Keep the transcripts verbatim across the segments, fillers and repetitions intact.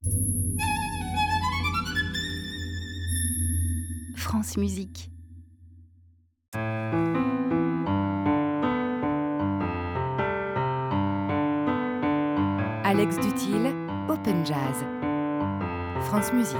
France Musique. Alex Duthil, Open Jazz. France Musique.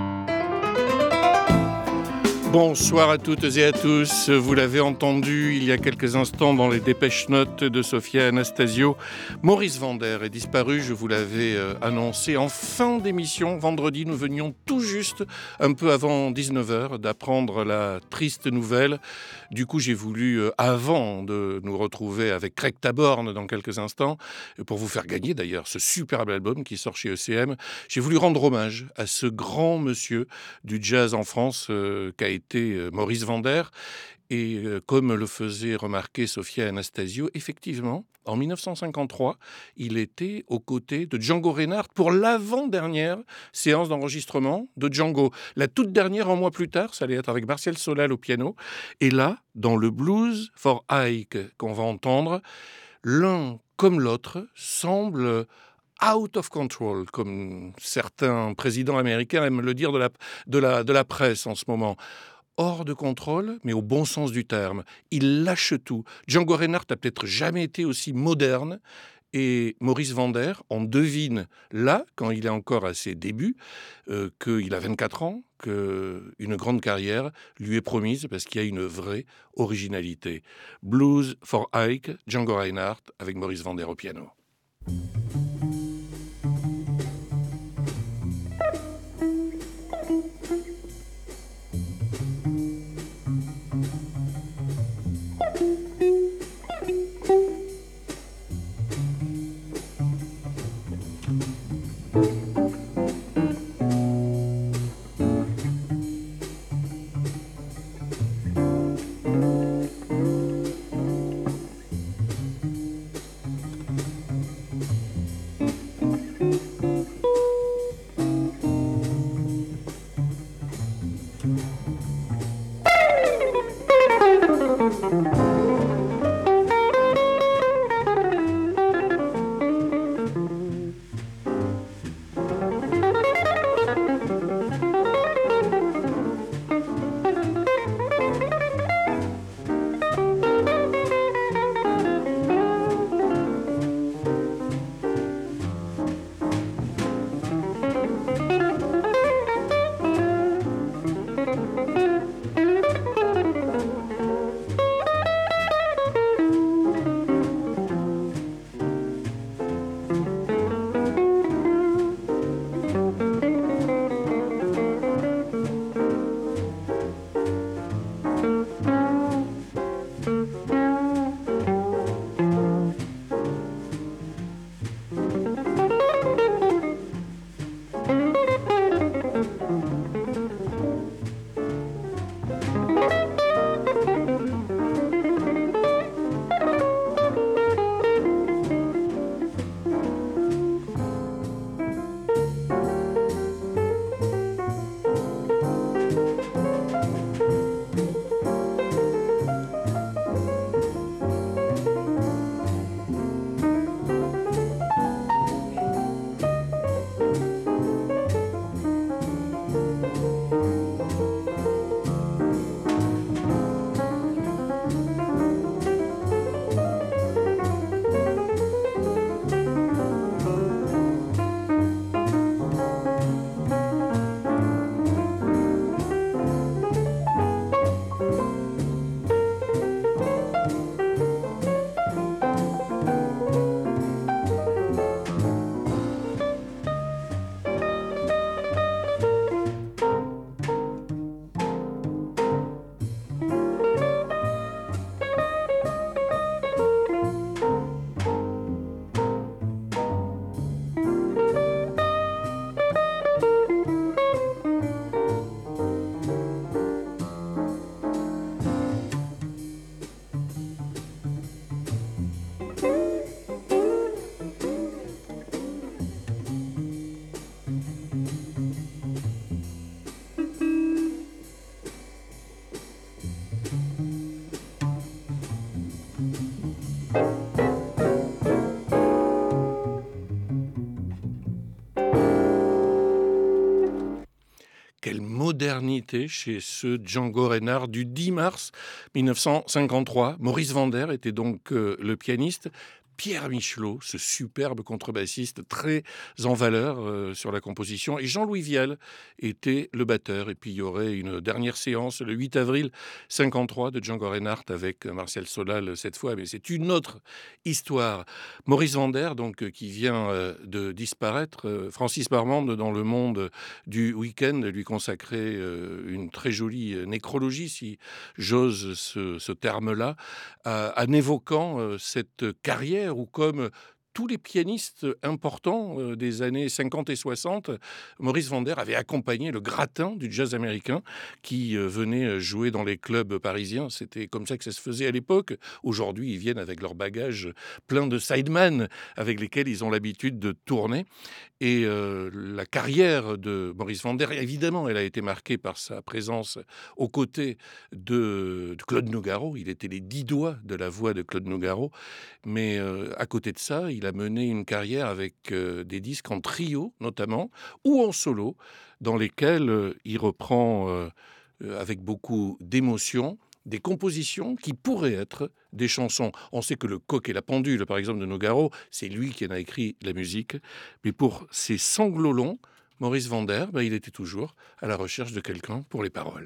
Bonsoir à toutes et à tous. Vous l'avez entendu il y a quelques instants dans les dépêches notes de Sophia Anastasio. Maurice Vander est disparu, je vous l'avais euh, annoncé en fin d'émission. Vendredi, nous venions tout juste, un peu avant dix-neuf heures, d'apprendre la triste nouvelle. Du coup, j'ai voulu, euh, avant de nous retrouver avec Craig Taborn dans quelques instants, pour vous faire gagner d'ailleurs ce superbe album qui sort chez E C M, j'ai voulu rendre hommage à ce grand monsieur du jazz en France euh, qu'a été Maurice Vander. Et euh, comme le faisait remarquer Sophia Anastasio, effectivement, en dix-neuf cent cinquante-trois, il était aux côtés de Django Reinhardt pour l'avant-dernière séance d'enregistrement de Django. La toute dernière, un mois plus tard, ça allait être avec Martial Solal au piano. Et là, dans le Blues for Ike qu'on va entendre, l'un comme l'autre semble out of control, comme certains présidents américains aiment le dire de la, de la, de la presse en ce moment. Hors de contrôle, mais au bon sens du terme. Il lâche tout. Django Reinhardt n'a peut-être jamais été aussi moderne. Et Maurice Vander, on devine là, quand il est encore à ses débuts, euh, qu'il a vingt-quatre ans, qu'une grande carrière lui est promise parce qu'il y a une vraie originalité. Blues for Ike, Django Reinhardt, avec Maurice Vander au piano. quelle modernité chez ce Django Reinhardt du dix mars mille neuf cent cinquante-trois. Maurice Vander était donc euh, le pianiste. Pierre Michelot, ce superbe contrebassiste très en valeur euh, sur la composition, et Jean-Louis Vielle était le batteur. Et puis il y aurait une dernière séance le huit avril cinquante-trois de Django Reinhardt avec Martial Solal cette fois, mais c'est une autre histoire. Maurice Vander, donc, euh, qui vient euh, de disparaître, euh, Francis Marmande dans Le Monde du week-end lui consacrait euh, une très jolie nécrologie, si j'ose ce, ce terme-là, euh, en évoquant euh, cette carrière où, comme tous les pianistes importants euh, des années cinquante et soixante, Maurice Vander avait accompagné le gratin du jazz américain qui euh, venait jouer dans les clubs parisiens. C'était comme ça que ça se faisait à l'époque. Aujourd'hui, ils viennent avec leur bagage plein de sideman avec lesquels ils ont l'habitude de tourner. Et euh, la carrière de Maurice Vander, évidemment, elle a été marquée par sa présence aux côtés de, de Claude Nougaro. Il était les dix doigts de la voix de Claude Nougaro. Mais euh, à côté de ça, il a mené une carrière avec euh, des disques en trio, notamment, ou en solo, dans lesquels euh, il reprend euh, avec beaucoup d'émotion des compositions qui pourraient être des chansons. On sait que le Coq et la Pendule, par exemple, de Nougaro, c'est lui qui en a écrit la musique. Mais pour ces sanglots longs, Maurice Vander, ben, il était toujours à la recherche de quelqu'un pour les paroles.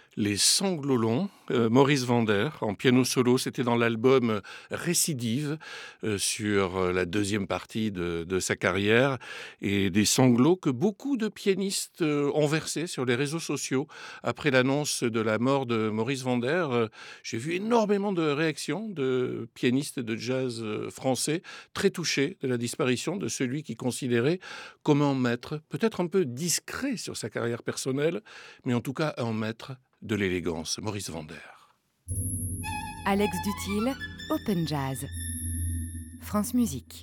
Les Sanglots Longs, euh, Maurice Vander, en piano solo, c'était dans l'album Récidive, euh, sur euh, la deuxième partie de, de sa carrière, et des sanglots que beaucoup de pianistes euh, ont versés sur les réseaux sociaux. Après l'annonce de la mort de Maurice Vander, euh, j'ai vu énormément de réactions de pianistes de jazz euh, français, très touchés de la disparition de celui qui considérait comme un maître, peut-être un peu discret sur sa carrière personnelle, mais en tout cas un maître de l'élégance, Maurice Vander. Alex Dutil, Open Jazz. France Musique.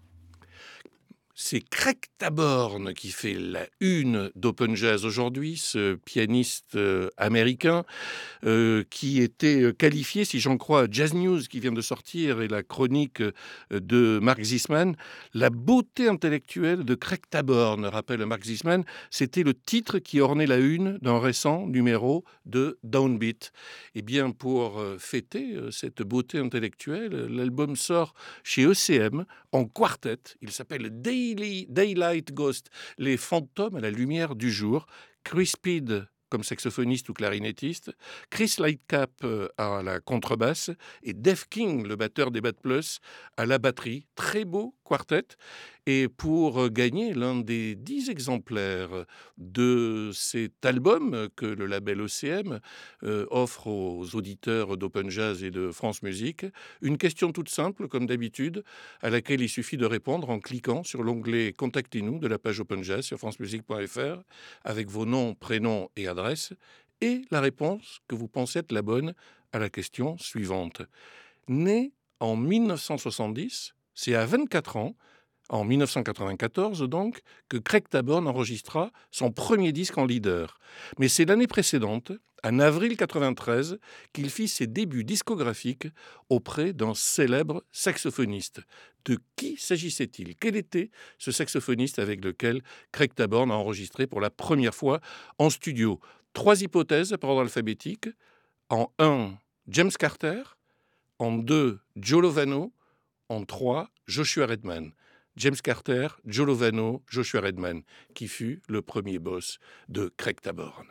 C'est Craig Taborn qui fait la une d'Open Jazz aujourd'hui, ce pianiste euh, américain euh, qui était qualifié, si j'en crois, à Jazz News qui vient de sortir et la chronique euh, de Mark Zisman. La beauté intellectuelle de Craig Taborn, rappelle Mark Zisman, c'était le titre qui ornait la une d'un récent numéro de Downbeat. Et bien pour euh, fêter euh, cette beauté intellectuelle, l'album sort chez E C M en quartet. Il s'appelle Daily Daylight Ghost, les fantômes à la lumière du jour. Chris Speed comme saxophoniste ou clarinettiste, Chris Lightcap euh, à la contrebasse et Dave King, le batteur des Bad Plus, à la batterie. Très beau quartet. Et pour gagner l'un des dix exemplaires de cet album que le label E C M euh, offre aux auditeurs d'Open Jazz et de France Musique, une question toute simple, comme d'habitude, à laquelle il suffit de répondre en cliquant sur l'onglet « Contactez-nous » de la page Open Jazz sur francemusique point f r avec vos noms, prénoms et adresses, et la réponse que vous pensez être la bonne à la question suivante. Né en mille neuf cent soixante-dix, c'est à vingt-quatre ans, en mille neuf cent quatre-vingt-quatorze donc, que Craig Taborn enregistra son premier disque en leader. Mais c'est l'année précédente, en avril quatre-vingt-treize, qu'il fit ses débuts discographiques auprès d'un célèbre saxophoniste. De qui s'agissait-il ? Quel était ce saxophoniste avec lequel Craig Taborn a enregistré pour la première fois en studio ? Trois hypothèses par ordre alphabétique. En un, James Carter. En deux, Joe Lovano. En trois, Joshua Redman. James Carter, Joe Lovano, Joshua Redman, qui fut le premier boss de Craig Taborn.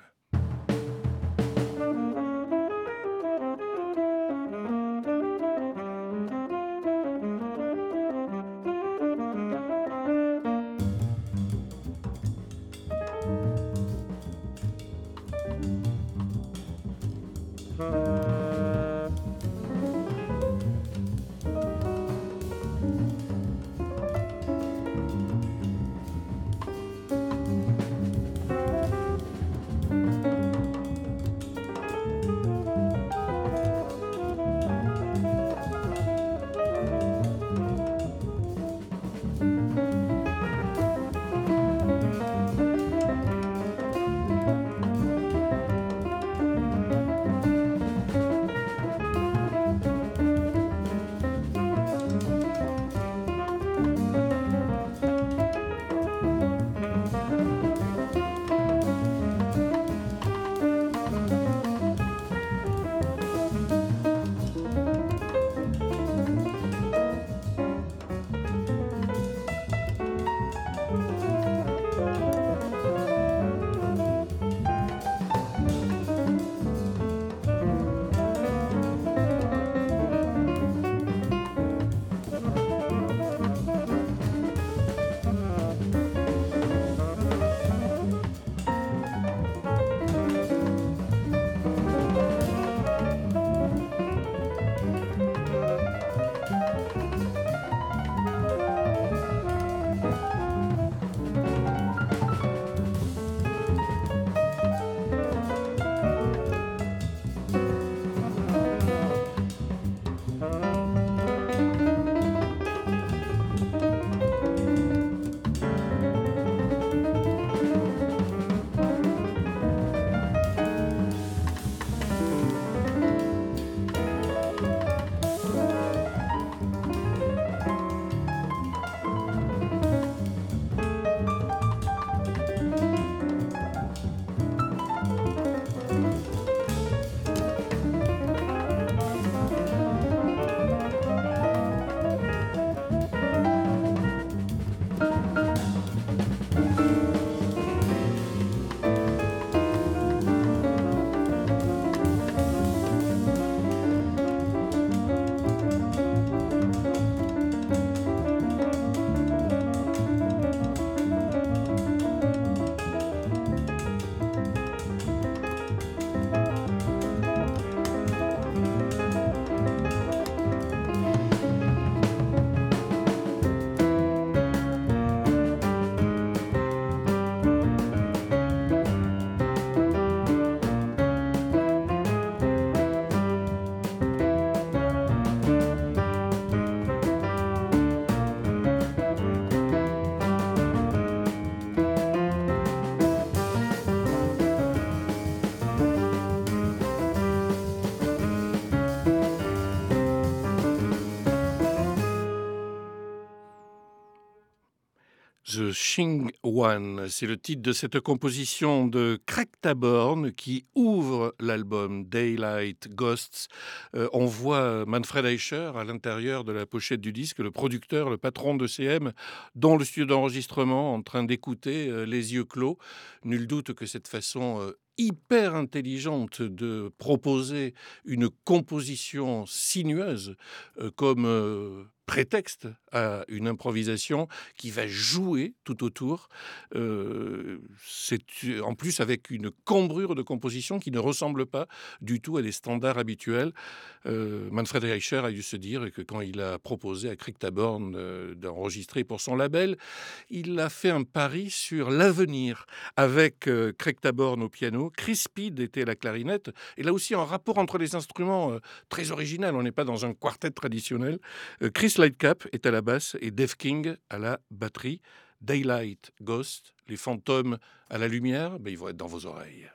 The Shing One, c'est le titre de cette composition de Craig Taborn qui ouvre l'album Daylight Ghosts. Euh, on voit Manfred Eicher à l'intérieur de la pochette du disque, le producteur, le patron de C M, dans le studio d'enregistrement, en train d'écouter, euh, les yeux clos. Nul doute que cette façon euh, hyper intelligente de proposer une composition sinueuse euh, comme euh, prétexte à une improvisation qui va jouer tout autour. Euh, c'est en plus avec une cambrure de composition qui ne ressemble pas du tout à des standards habituels. Euh, Manfred Eicher a dû se dire que quand il a proposé à Craig Taborn euh, d'enregistrer pour son label, il a fait un pari sur l'avenir avec euh, Craig Taborn au piano, Chris Speed était à la clarinette, et là aussi un rapport entre les instruments euh, très original, on n'est pas dans un quartet traditionnel. Euh, Chris Lightcap est à la basse et Dave King à la batterie. Daylight Ghost, les fantômes à la lumière, ben, ils vont être dans vos oreilles.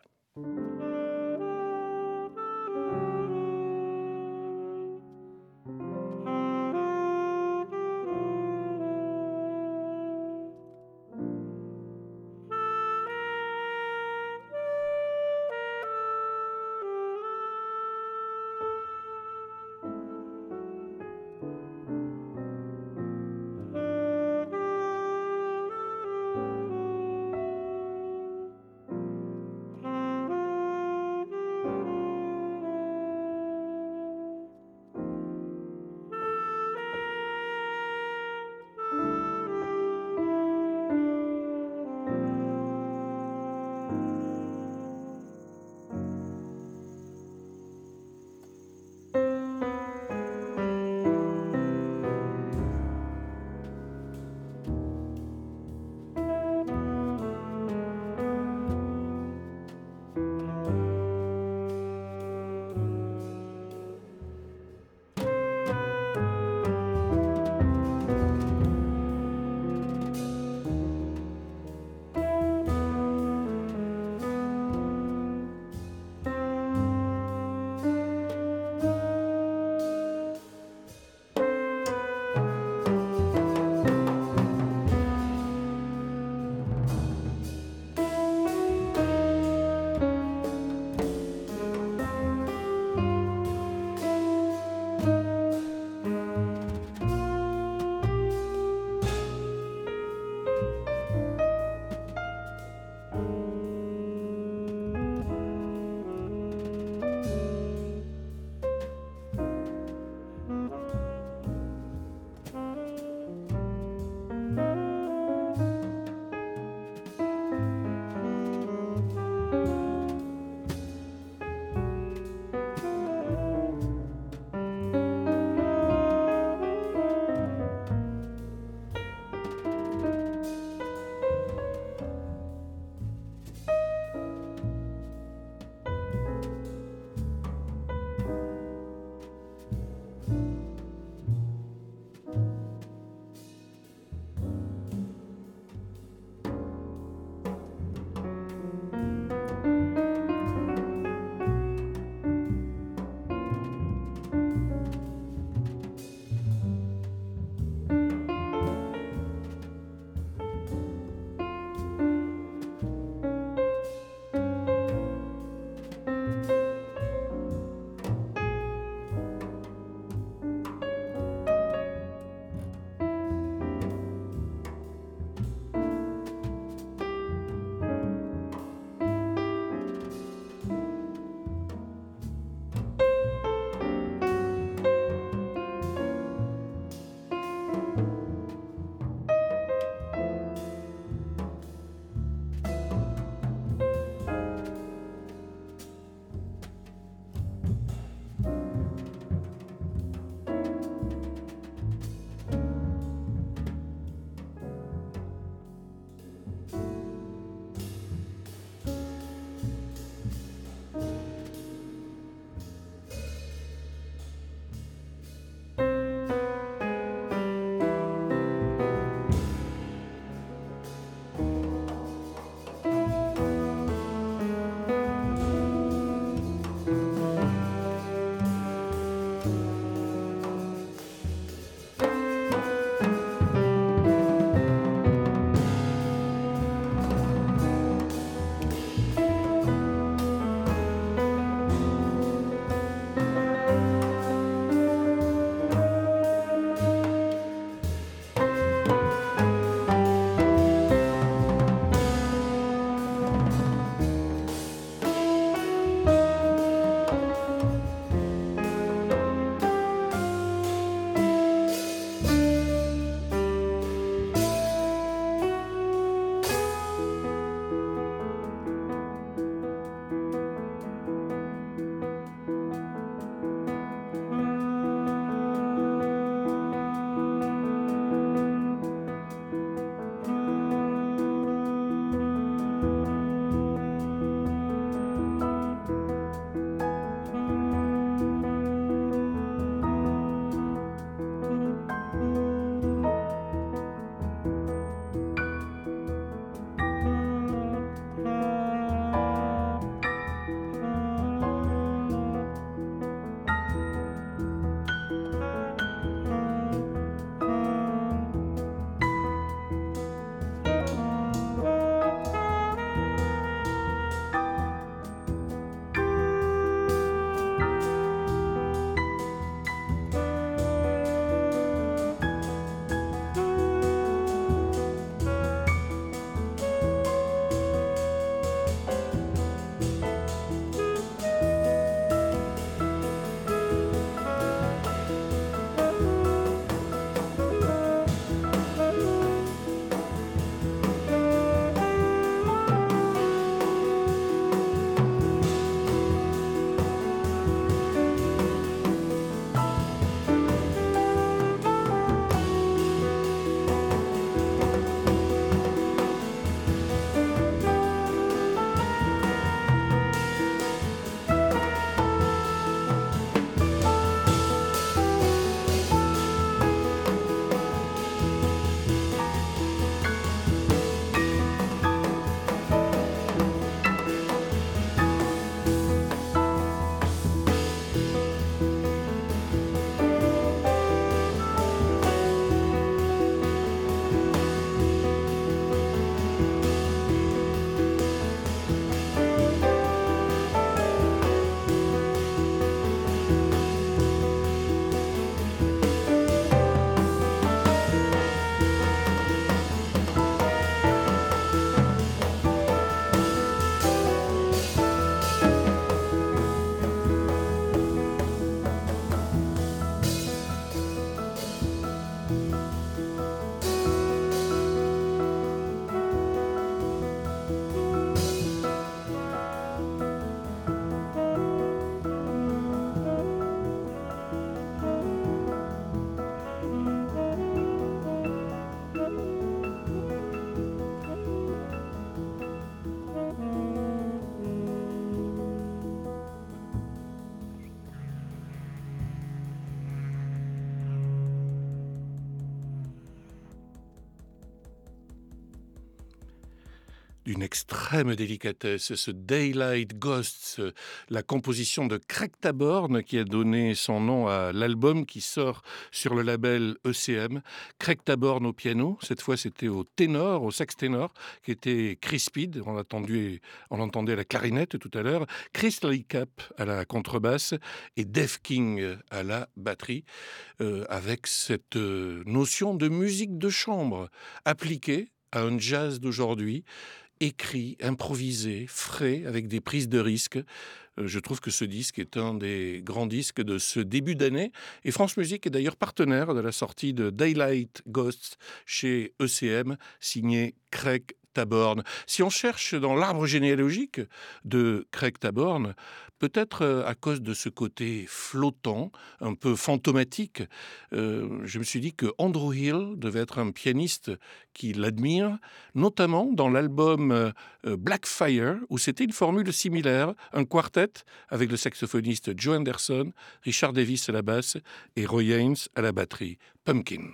d'une extrême délicatesse, ce Daylight Ghosts, la composition de Craig Taborn qui a donné son nom à l'album qui sort sur le label E C M. Craig Taborn au piano, cette fois c'était au ténor, au sax ténor, qui était Chris Speed, on l'entendait, on l'entendait à la clarinette tout à l'heure, Chris Licap à la contrebasse et Dave King à la batterie, euh, avec cette euh, notion de musique de chambre appliquée à un jazz d'aujourd'hui, écrit, improvisé, frais, avec des prises de risques. Euh, je trouve que ce disque est un des grands disques de ce début d'année. Et France Musique est d'ailleurs partenaire de la sortie de Daylight Ghosts chez E C M, signé Craig Taborn. Si on cherche dans l'arbre généalogique de Craig Taborn, peut-être à cause de ce côté flottant, un peu fantomatique, euh, je me suis dit que Andrew Hill devait être un pianiste qui l'admire, notamment dans l'album euh, Blackfire, où c'était une formule similaire, un quartet avec le saxophoniste Joe Anderson, Richard Davis à la basse et Roy Haynes à la batterie. Pumpkin.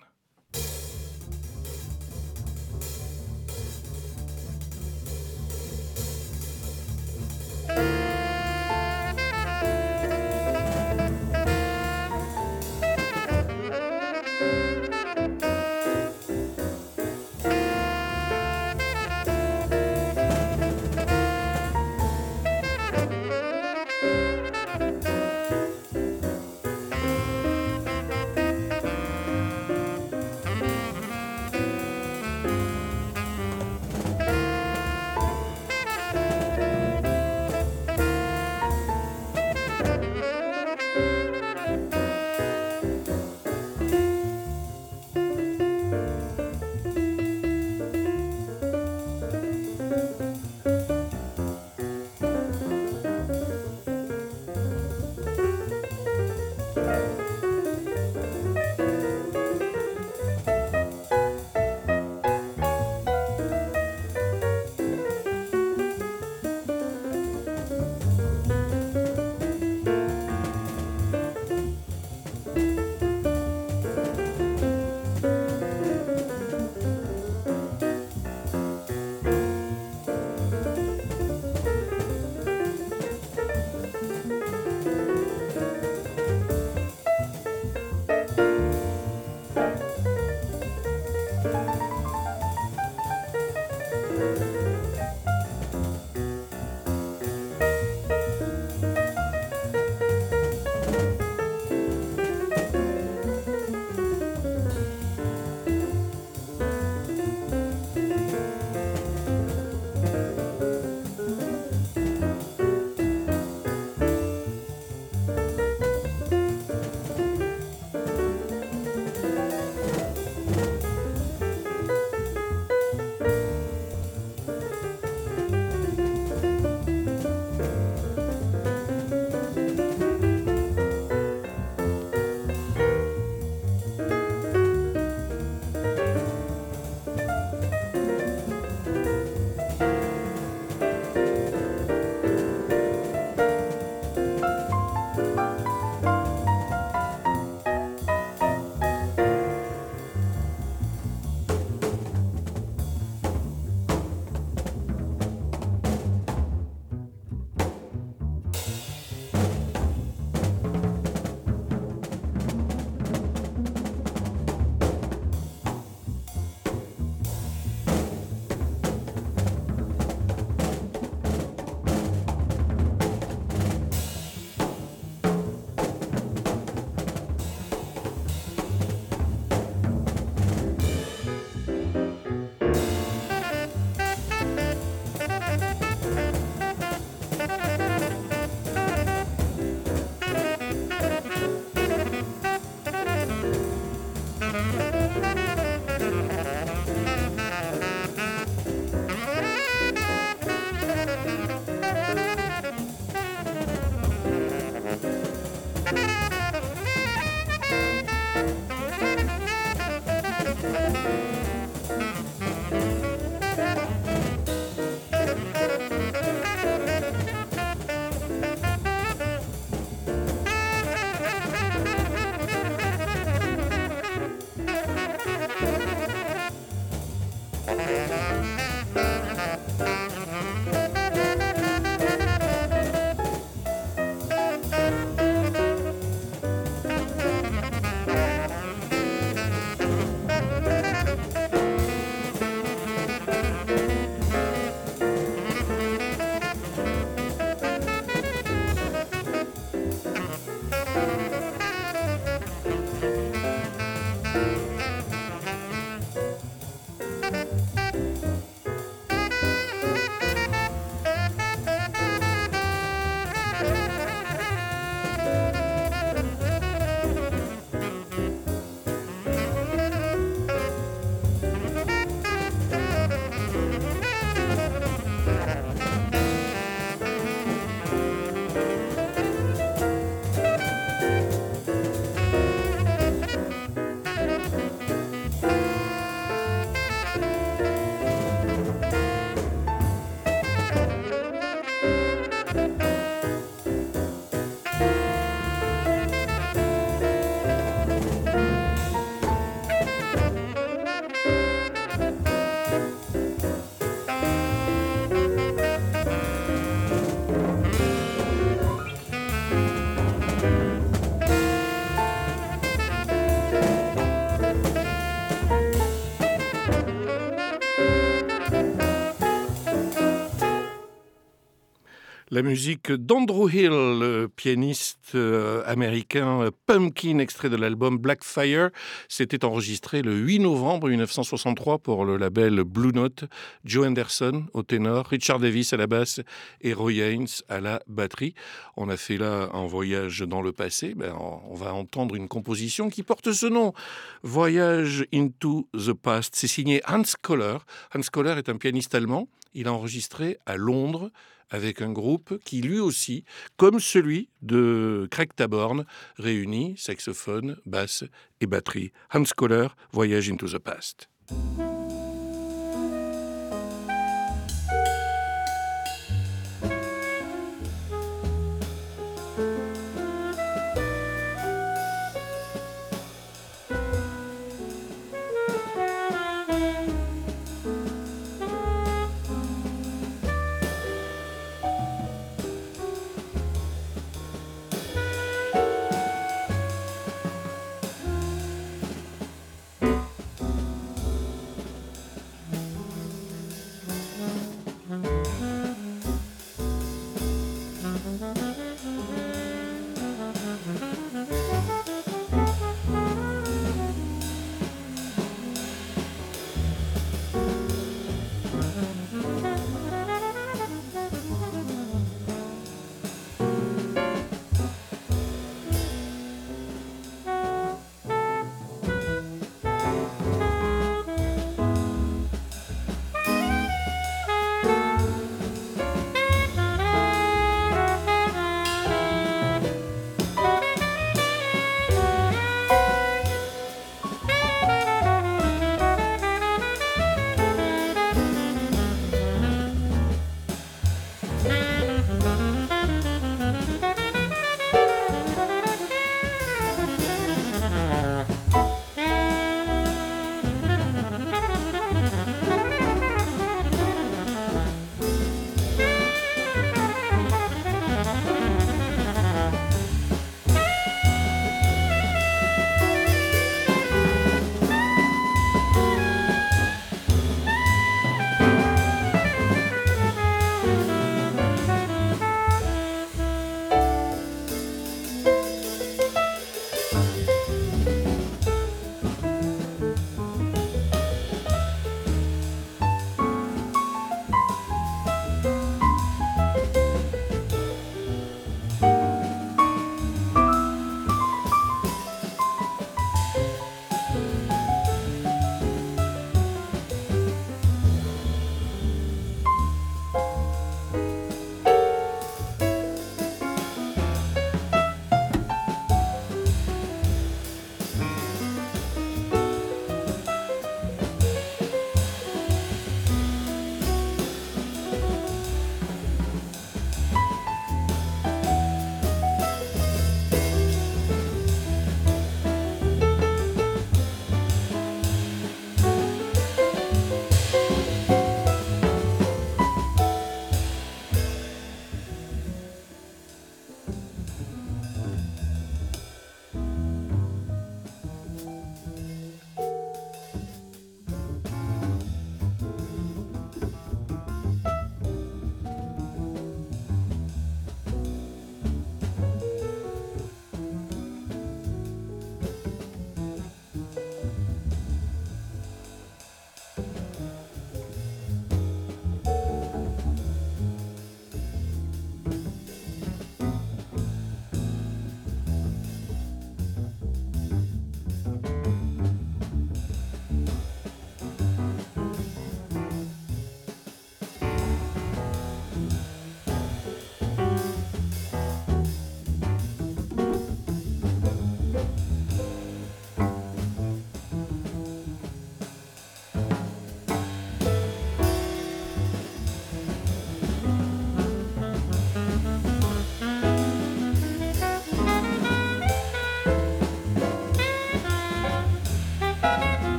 La musique d'Andrew Hill, le pianiste euh, américain euh, Pumpkin, extrait de l'album Blackfire. C'était enregistré le huit novembre mille neuf cent soixante-trois pour le label Blue Note. Joe Henderson au ténor, Richard Davis à la basse et Roy Haynes à la batterie. On a fait là un voyage dans le passé. Ben, on va entendre une composition qui porte ce nom, Voyage into the Past. C'est signé Hans Koller. Hans Koller est un pianiste allemand. Il a enregistré à Londres avec un groupe qui, lui aussi, comme celui de Craig Taborn, réunit saxophone, basse et batterie. Hans Koller, Voyage into the Past.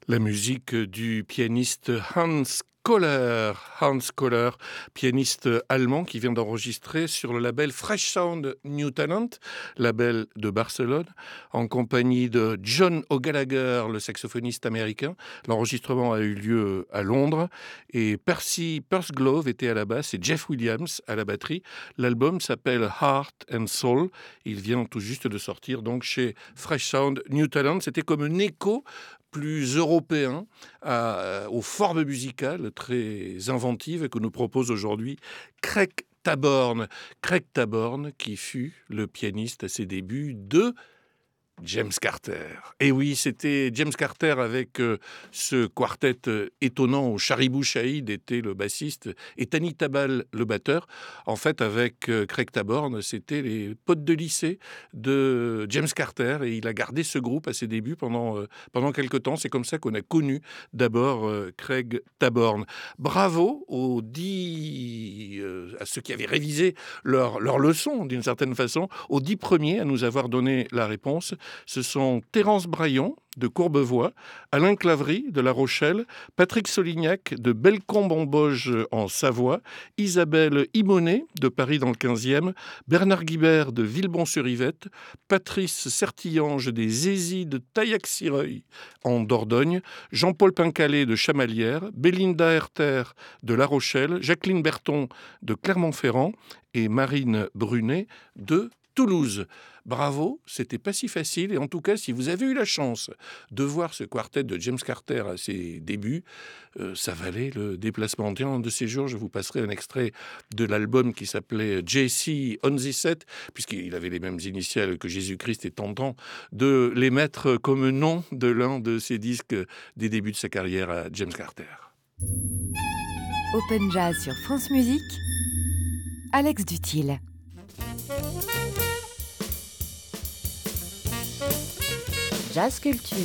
La musique du pianiste Hans Kohler, Hans Kohler, pianiste allemand qui vient d'enregistrer sur le label Fresh Sound New Talent, label de Barcelone, en compagnie de John O'Gallagher, le saxophoniste américain. L'enregistrement a eu lieu à Londres et Percy Purseglove était à la basse et Jeff Williams à la batterie. L'album s'appelle Heart and Soul. Il vient tout juste de sortir donc chez Fresh Sound New Talent. C'était comme un écho plus européen à, aux formes musicales très inventives que nous propose aujourd'hui Craig Taborn. Craig Taborn qui fut le pianiste à ses débuts de James Carter. Et oui, c'était James Carter avec euh, ce quartet euh, étonnant où Charibou Shaheed était le bassiste et Tani Tabal le batteur. En fait, avec euh, Craig Taborn, c'était les potes de lycée de James Carter et il a gardé ce groupe à ses débuts pendant, euh, pendant quelques temps. C'est comme ça qu'on a connu d'abord euh, Craig Taborn. Bravo aux dix, euh, à ceux qui avaient révisé leur, leur leçon d'une certaine façon, aux dix premiers à nous avoir donné la réponse. Ce sont Terence Braillon de Courbevoie, Alain Claverie de La Rochelle, Patrick Solignac de Bellecombe-en-Bauge en Savoie, Isabelle Imonet de Paris dans le quinzième, Bernard Guibert de Villebon-sur-Yvette, Patrice Sertillange des Zézis de Taillac-Sireuil en Dordogne, Jean-Paul Pincalé de Chamalières, Bélinda Herter de La Rochelle, Jacqueline Berton de Clermont-Ferrand et Marine Brunet de Toulouse. Bravo, c'était pas si facile et en tout cas, si vous avez eu la chance de voir ce quartet de James Carter à ses débuts, euh, ça valait le déplacement. Un de ces jours, je vous passerai un extrait de l'album qui s'appelait J C on the Set, puisqu'il avait les mêmes initiales que Jésus-Christ et tentant de les mettre comme nom de l'un de ses disques des débuts de sa carrière à James Carter. Open Jazz sur France Musique, Alex Dutil. Jazz Culture.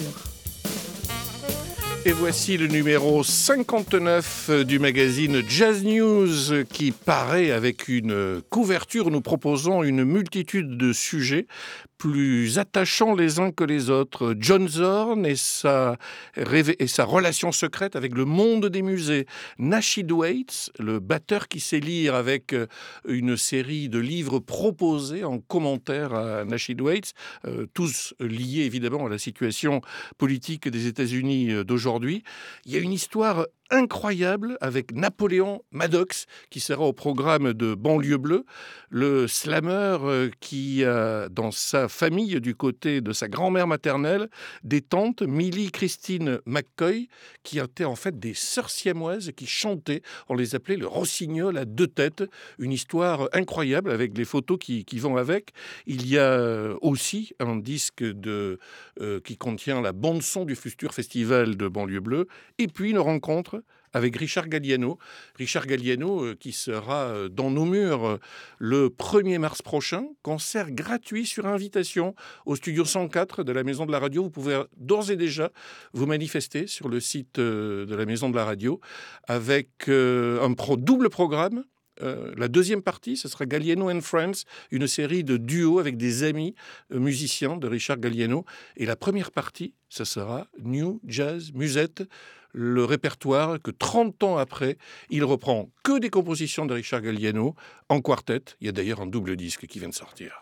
Et voici le numéro cinquante-neuf du magazine Jazz News qui paraît avec une couverture nous proposant une multitude de sujets plus attachants les uns que les autres. John Zorn et sa, et sa relation secrète avec le monde des musées. Nasheed Waits, le batteur qui sait lire avec une série de livres proposés en commentaire à Nasheed Waits, euh, tous liés évidemment à la situation politique des États-Unis d'aujourd'hui. Il y a une histoire incroyable avec Napoléon Maddox qui sera au programme de Banlieue Bleue, le slammer qui a dans sa famille du côté de sa grand-mère maternelle des tantes Millie Christine McCoy qui étaient en fait des sœurs siamoises qui chantaient, on les appelait le rossignol à deux têtes, une histoire incroyable avec les photos qui, qui vont avec. Il y a aussi un disque de, euh, qui contient la bande-son du futur festival de Banlieue Bleue et puis une rencontre avec Richard Galliano. Richard Galliano euh, qui sera euh, dans nos murs euh, le premier mars prochain. Concert gratuit sur invitation au studio cent quatre de la Maison de la Radio. Vous pouvez d'ores et déjà vous manifester sur le site euh, de la Maison de la Radio avec euh, un pro- double programme. Euh, la deuxième partie, ce sera Galliano and Friends, une série de duos avec des amis euh, musiciens de Richard Galliano. Et la première partie, ce sera New Jazz Musette, le répertoire que trente ans après, il reprend que des compositions de Richard Galliano en quartet. Il y a d'ailleurs un double disque qui vient de sortir.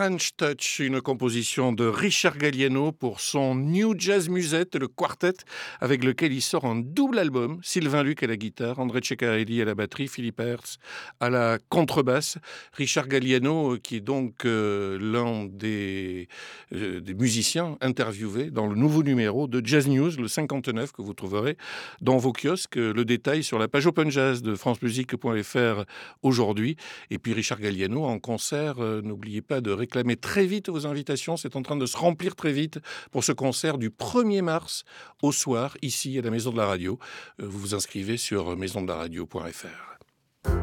French Touch, une composition de Richard Galliano pour son New Jazz Musette, le quartet, avec lequel il sort un double album. Sylvain Luc à la guitare, André Ceccarelli à la batterie, Philippe Hertz à la contrebasse. Richard Galliano, qui est donc euh, l'un des, euh, des musiciens interviewés dans le nouveau numéro de Jazz News, le cinquante-neuf, que vous trouverez dans vos kiosques. Le détail sur la page Open Jazz de francemusique point f r aujourd'hui. Et puis Richard Galliano en concert, euh, n'oubliez pas de réclamer très vite vos invitations, c'est en train de se remplir très vite pour ce concert du premier mars au soir, ici à la Maison de la Radio. Euh, vous vous inscrivez sur maison de la radio point f r.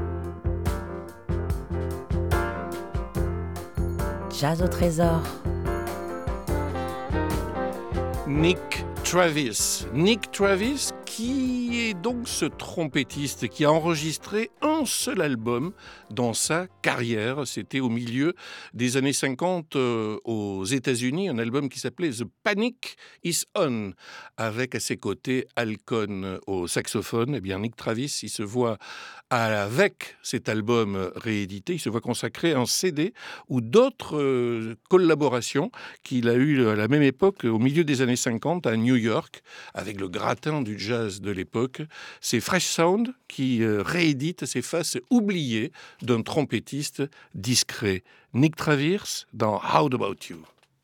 Jazz au trésor. Nick Travis. Nick Travis, qui est donc ce trompettiste qui a enregistré un seul album dans sa carrière. C'était au milieu des années cinquante euh, aux États-Unis, un album qui s'appelait The Panic Is On, avec à ses côtés Al Cohn au saxophone. Eh bien, Nick Travis, il se voit avec cet album réédité, il se voit consacrer un C D ou d'autres euh, collaborations qu'il a eues à la même époque, au milieu des années cinquante, à New York, avec le gratin du jazz de l'époque. C'est Fresh Sound qui euh, réédite ces faces oubliées d'un trompettiste discret. Nick Travis dans How About You.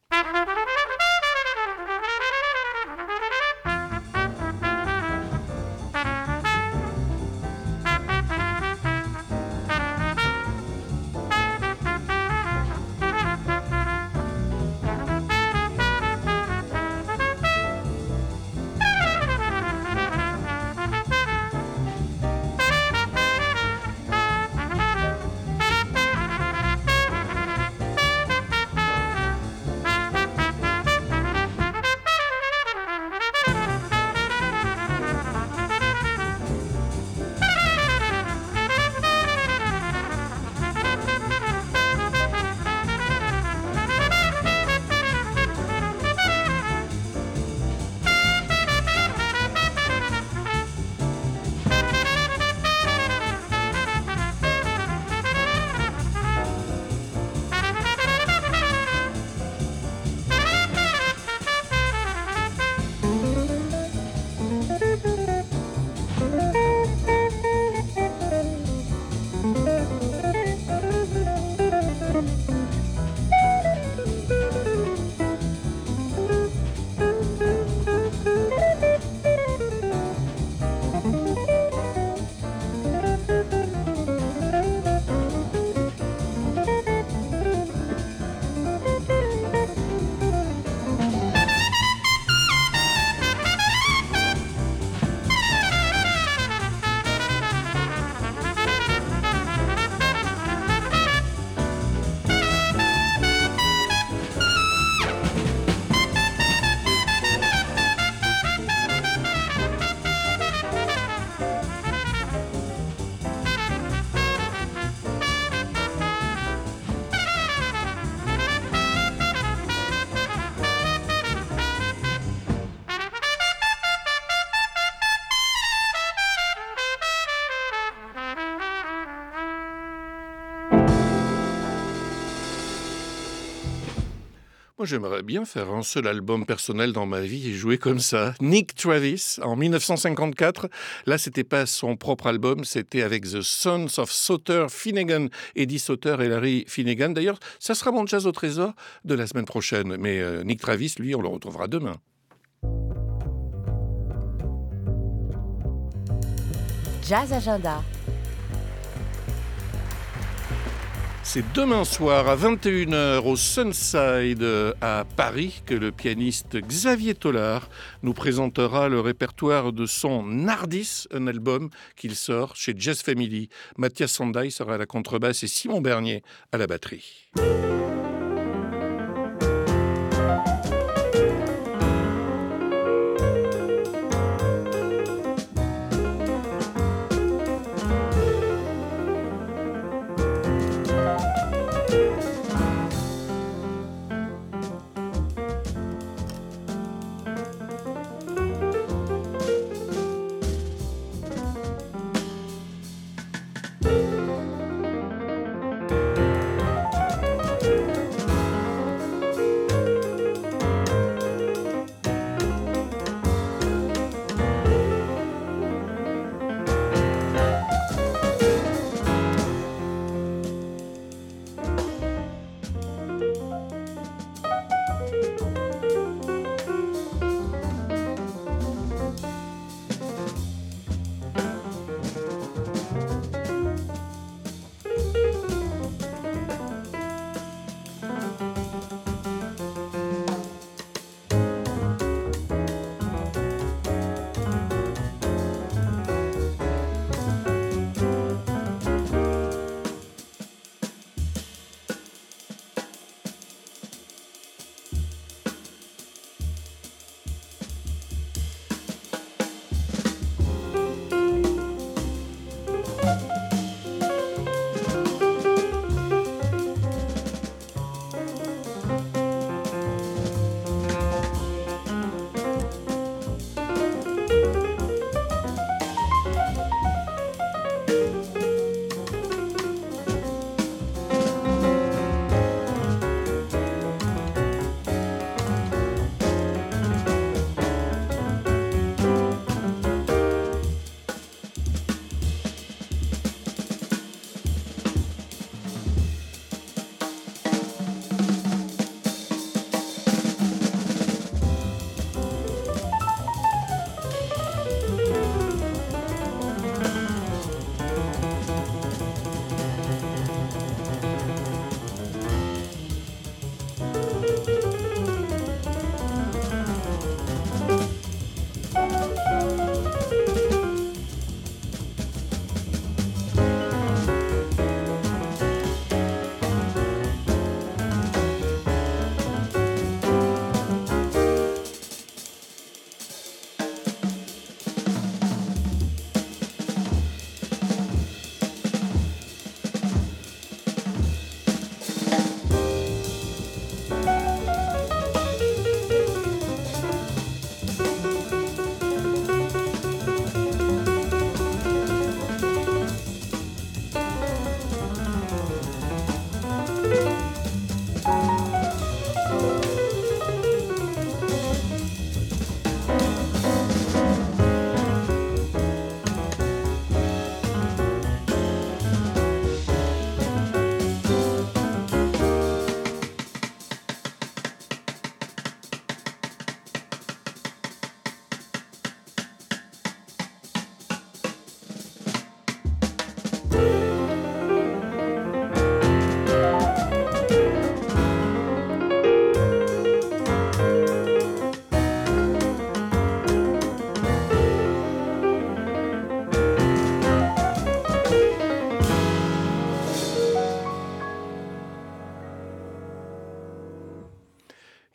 Moi, j'aimerais bien faire un seul album personnel dans ma vie et jouer comme ça. Nick Travis, en dix-neuf cent cinquante-quatre. Là, c'était pas son propre album, c'était avec The Sons of Soter Finnegan, Eddie Soter et Larry Finnegan. D'ailleurs, ça sera mon jazz au trésor de la semaine prochaine. Mais euh, Nick Travis, lui, on le retrouvera demain. Jazz Agenda. C'est demain soir à vingt et une heures au Sunside à Paris que le pianiste Xavier Tollard nous présentera le répertoire de son Nardis, un album qu'il sort chez Jazz Family. Mathias Sandaï sera à la contrebasse et Simon Bernier à la batterie.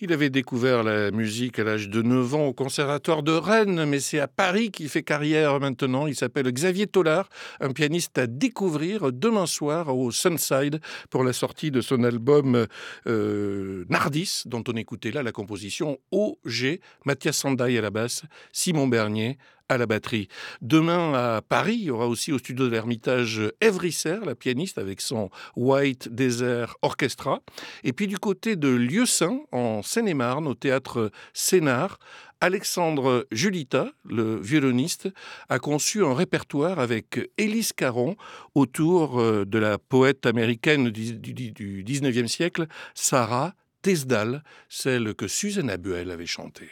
Il avait découvert la musique à l'âge de neuf ans au conservatoire de Rennes, mais c'est à Paris qu'il fait carrière maintenant. Il s'appelle Xavier Tollard, un pianiste à découvrir demain soir au Sunside pour la sortie de son album euh, Nardis, dont on écoutait là la composition O G, Mathias Sandaï à la basse, Simon Bernier à la batterie. Demain à Paris, il y aura aussi au studio de l'Ermitage Ève Risser, la pianiste avec son White Desert Orchestra. Et puis du côté de Lieusaint, en Seine-et-Marne, au théâtre Sénart, Alexandre Julita, le violoniste, a conçu un répertoire avec Élise Caron autour de la poète américaine du, du, du dix-neuvième siècle, Sarah Tesdal, celle que Susanna Buell avait chantée.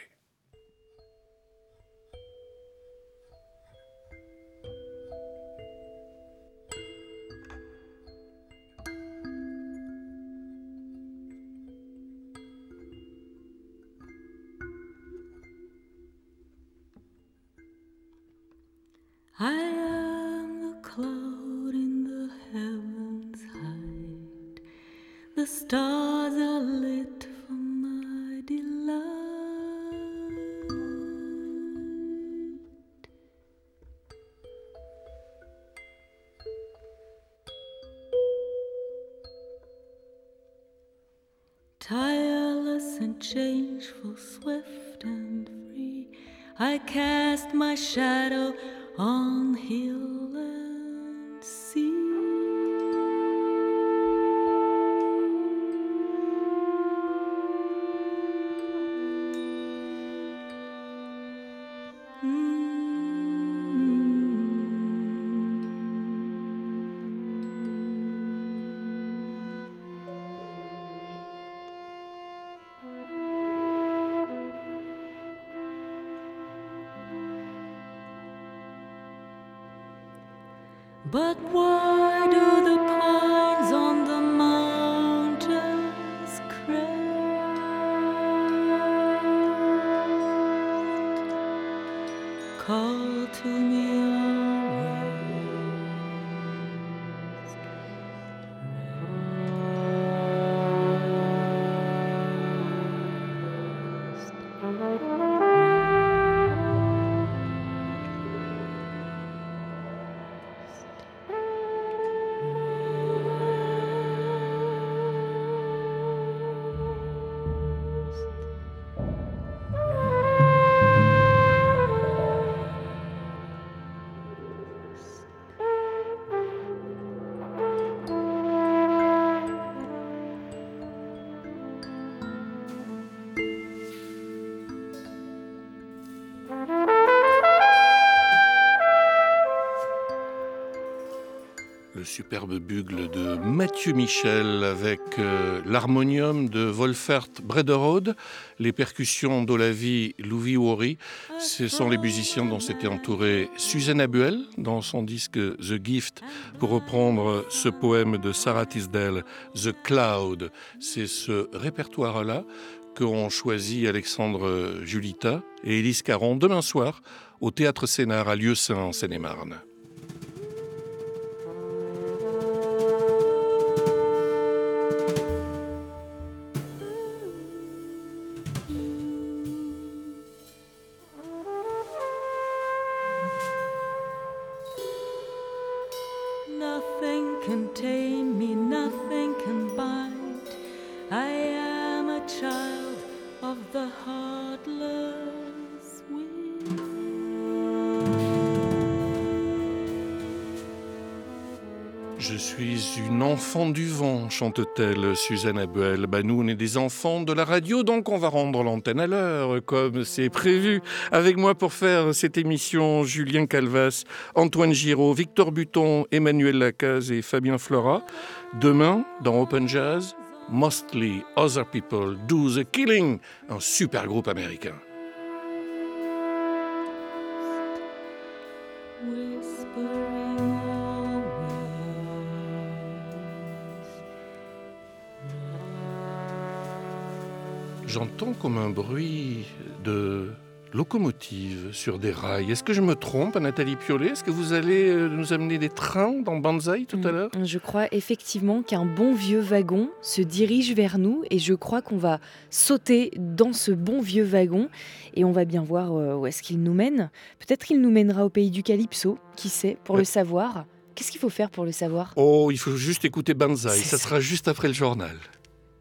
I am the cloud in the heavens hide. The stars are lit for my delight. Tireless and changeful, swift and free, I cast my shadow on hill and sea. But why do the pines on the mountains crest call to me always? Le superbe bugle de Mathieu Michel avec euh, l'harmonium de Wolfert Brederode, les percussions d'Olavi Louvi-Wori. Ce sont les musiciens dont s'était entourée Susanna Buell dans son disque The Gift pour reprendre ce poème de Sarah Tisdale, The Cloud. C'est ce répertoire-là qu'ont choisi Alexandre Julita et Élise Caron demain soir au Théâtre Sénart à Lieusaint en Seine-et-Marne. Nothing can tame me, nothing can bind. I am a child of the heartless wind. Je suis une enfant du vent, chante-t-elle Susanna Buell. Bah, nous, on est des enfants de la radio, donc on va rendre l'antenne à l'heure, comme c'est prévu. Avec moi pour faire cette émission, Julien Calvas, Antoine Giraud, Victor Buton, Emmanuel Lacaze et Fabien Flora. Demain, dans Open Jazz, Mostly Other People Do the Killing, un super groupe américain. J'entends comme un bruit de locomotive sur des rails. Est-ce que je me trompe, Nathalie Piollet? Est-ce que vous allez euh, nous amener des trains dans Banzai tout à l'heure? Je crois effectivement qu'un bon vieux wagon se dirige vers nous et je crois qu'on va sauter dans ce bon vieux wagon et on va bien voir euh, où est-ce qu'il nous mène. Peut-être qu'il nous mènera au pays du Calypso, qui sait, pour Ouais. le savoir. Qu'est-ce qu'il faut faire pour le savoir? Oh, il faut juste écouter Banzai. C'est Ça ça. sera juste après le journal.